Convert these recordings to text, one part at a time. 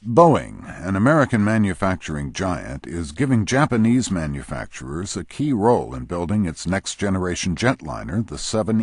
Boeing, an American manufacturing giant, is giving Japanese manufacturers a key role in building its next-generation jetliner, the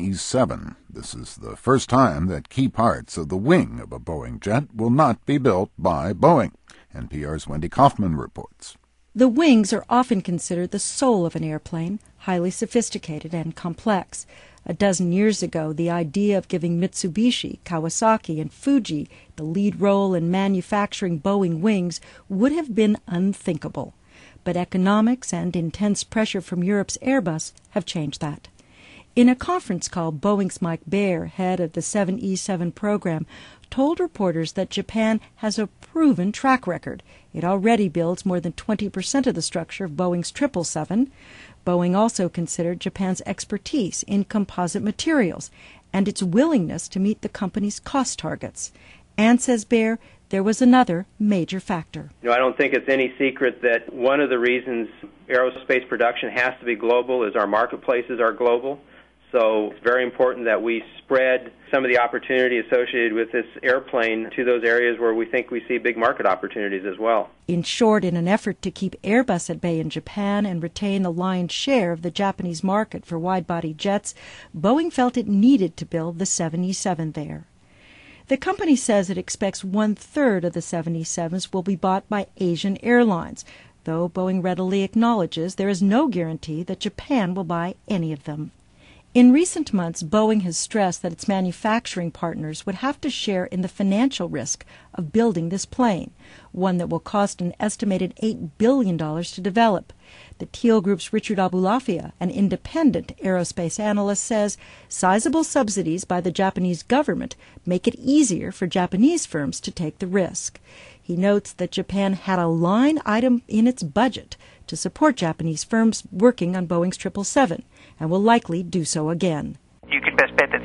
787. This is the first time that key parts of the wing of a Boeing jet will not be built by Boeing. NPR's Wendy Kaufman reports. The wings are often considered the soul of an airplane, highly sophisticated and complex. A dozen years ago, the idea of giving Mitsubishi, Kawasaki, and Fuji the lead role in manufacturing Boeing wings would have been unthinkable. But economics and intense pressure from Europe's Airbus have changed that. In a conference call, Boeing's Mike Baer, head of the 787 program, told reporters that Japan has a proven track record. It already builds more than 20% of the structure of Boeing's 777. Boeing also considered Japan's expertise in composite materials and its willingness to meet the company's cost targets. And, says Baer, there was another major factor. I don't think it's any secret that one of the reasons aerospace production has to be global is our marketplaces are global. So it's very important that we spread some of the opportunity associated with this airplane to those areas where we think we see big market opportunities as well. In short, in an effort to keep Airbus at bay in Japan and retain the lion's share of the Japanese market for wide-body jets, Boeing felt it needed to build the 787 there. The company says it expects 1/3 of the 787s will be bought by Asian airlines, though Boeing readily acknowledges there is no guarantee that Japan will buy any of them. In recent months, Boeing has stressed that its manufacturing partners would have to share in the financial risk of building this plane, one that will cost an estimated $8 billion to develop. The Teal Group's Richard Abulafia, an independent aerospace analyst, says sizable subsidies by the Japanese government make it easier for Japanese firms to take the risk. He notes that Japan had a line item in its budget to support Japanese firms working on Boeing's 777, and will likely do so again. You can best bet that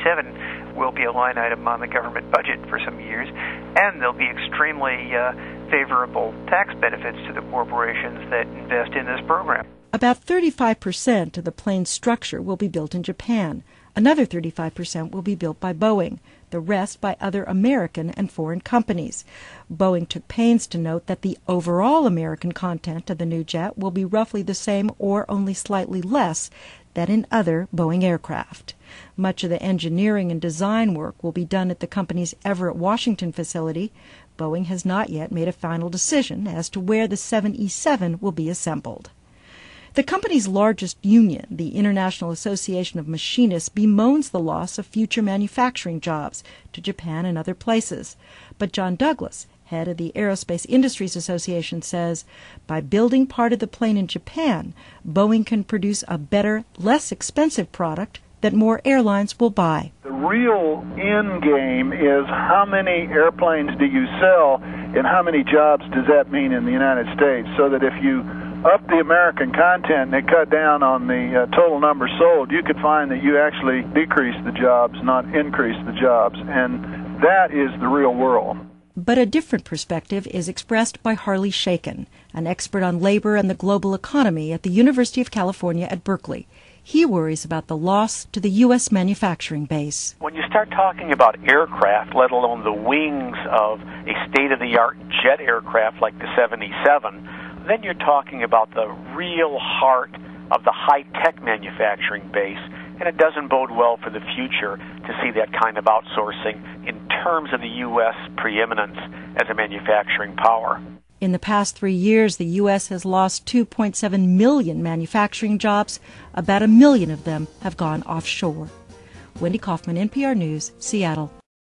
77 will be a line item on the government budget for some years, and there'll be extremely favorable tax benefits to the corporations that invest in this program. About 35% of the plane's structure will be built in Japan. Another 35% will be built by Boeing, the rest by other American and foreign companies. Boeing took pains to note that the overall American content of the new jet will be roughly the same or only slightly less than in other Boeing aircraft. Much of the engineering and design work will be done at the company's Everett, Washington facility. Boeing has not yet made a final decision as to where the 787 will be assembled. The company's largest union, the International Association of Machinists, bemoans the loss of future manufacturing jobs to Japan and other places. But John Douglas, head of the Aerospace Industries Association, says by building part of the plane in Japan, Boeing can produce a better, less expensive product that more airlines will buy. The real end game is how many airplanes do you sell and how many jobs does that mean in the United States, so that if you up the American content and they cut down on the total number sold, you could find that you actually decrease the jobs, not increase the jobs. And that is the real world. But a different perspective is expressed by Harley Shaken, an expert on labor and the global economy at the University of California at Berkeley. He worries about the loss to the U.S. manufacturing base. When you start talking about aircraft, let alone the wings of a state-of-the-art jet aircraft like the 787, then you're talking about the real heart of the high-tech manufacturing base, and it doesn't bode well for the future to see that kind of outsourcing in terms of the U.S. preeminence as a manufacturing power. In the past 3 years, the U.S. has lost 2.7 million manufacturing jobs. About 1 million of them have gone offshore. Wendy Kaufman, NPR News, Seattle.